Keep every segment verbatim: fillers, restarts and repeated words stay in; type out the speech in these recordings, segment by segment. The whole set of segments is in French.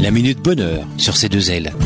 La Minute Bonheur sur C deux L.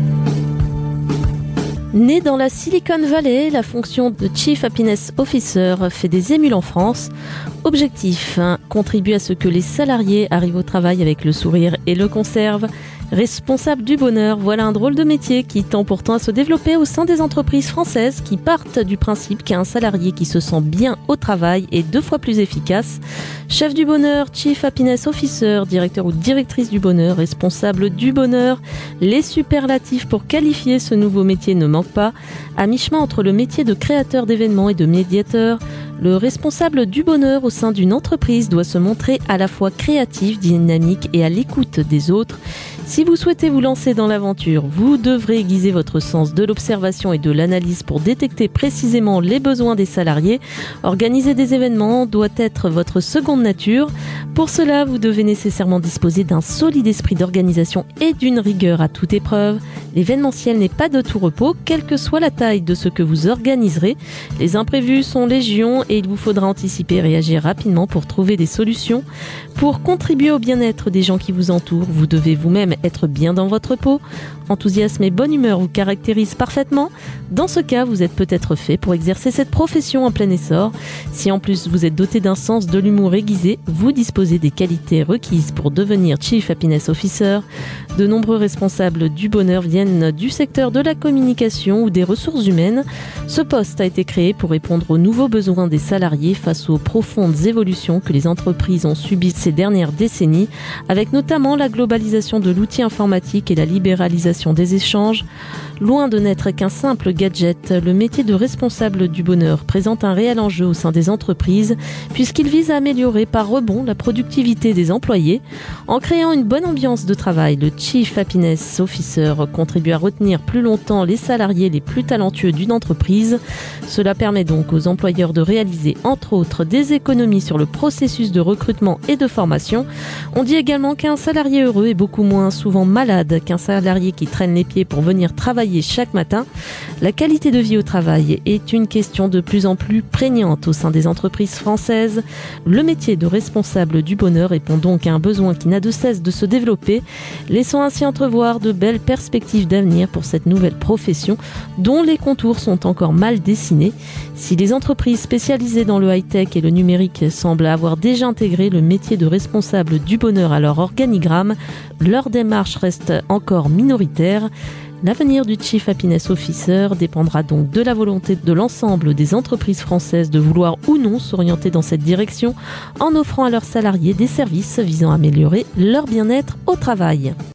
Né dans la Silicon Valley, la fonction de Chief Happiness Officer fait des émules en France. Objectif, hein, contribuer à ce que les salariés arrivent au travail avec le sourire et le conservent. Responsable du bonheur, voilà un drôle de métier qui tend pourtant à se développer au sein des entreprises françaises qui partent du principe qu'un salarié qui se sent bien au travail est deux fois plus efficace. Chef du bonheur, Chief Happiness Officer, directeur ou directrice du bonheur, responsable du bonheur, les superlatifs pour qualifier ce nouveau métier ne manquent pas. À mi-chemin entre le métier de créateur d'événements et de médiateur, le responsable du bonheur au sein d'une entreprise doit se montrer à la fois créatif, dynamique et à l'écoute des autres. Si vous souhaitez vous lancer dans l'aventure, vous devrez aiguiser votre sens de l'observation et de l'analyse pour détecter précisément les besoins des salariés. Organiser des événements doit être votre seconde nature. Pour cela, vous devez nécessairement disposer d'un solide esprit d'organisation et d'une rigueur à toute épreuve. L'événementiel n'est pas de tout repos, quelle que soit la taille de ce que vous organiserez. Les imprévus sont légion et il vous faudra anticiper et réagir rapidement pour trouver des solutions. Pour contribuer au bien-être des gens qui vous entourent, vous devez vous-même être bien dans votre peau. Enthousiasme et bonne humeur vous caractérisent parfaitement. Dans ce cas, vous êtes peut-être fait pour exercer cette profession en plein essor. Si en plus vous êtes doté d'un sens de l'humour aiguisé, vous disposez des qualités requises pour devenir Chief Happiness Officer. De nombreux responsables du bonheur viennent du secteur de la communication ou des ressources humaines. Ce poste a été créé pour répondre aux nouveaux besoins des salariés face aux profondes évolutions que les entreprises ont subies ces dernières décennies, avec notamment la globalisation de l'outil informatique et la libéralisation des échanges. Loin de n'être qu'un simple gadget, le métier de responsable du bonheur présente un réel enjeu au sein des entreprises puisqu'il vise à améliorer par rebond la productivité des employés. En créant une bonne ambiance de travail, le Chief Happiness Officer contribue à retenir plus longtemps les salariés les plus talentueux d'une entreprise. Cela permet donc aux employeurs de réaliser entre autres des économies sur le processus de recrutement et de formation. On dit également qu'un salarié heureux est beaucoup moins souvent malade qu'un salarié qui traîne les pieds pour venir travailler chaque matin. La qualité de vie au travail est une question de plus en plus prégnante au sein des entreprises françaises. Le métier de responsable du bonheur répond donc à un besoin qui n'a de cesse de se développer, laissant ainsi entrevoir de belles perspectives d'avenir pour cette nouvelle profession dont les contours sont encore mal dessinés. Si les entreprises spécialisées dans le high-tech et le numérique semblent avoir déjà intégré le métier de responsable du bonheur à leur organigramme, leur démarche reste encore minoritaire. L'avenir du Chief Happiness Officer dépendra donc de la volonté de l'ensemble des entreprises françaises de vouloir ou non s'orienter dans cette direction en offrant à leurs salariés des services visant à améliorer leur bien-être au travail.